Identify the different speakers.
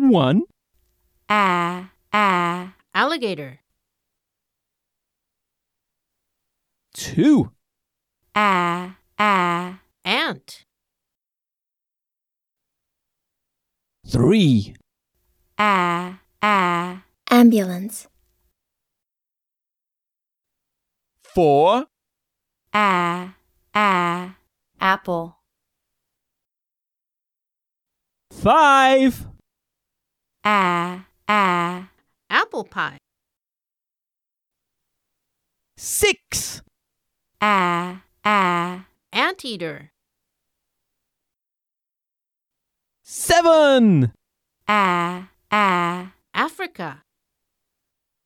Speaker 1: 1,
Speaker 2: Alligator.
Speaker 1: 2,
Speaker 2: Ant.
Speaker 1: 3,
Speaker 3: Ambulance.
Speaker 1: 4,
Speaker 3: Apple.
Speaker 1: 5,
Speaker 2: Apple pie.
Speaker 1: 6,
Speaker 2: Anteater.
Speaker 1: 7,
Speaker 2: Africa.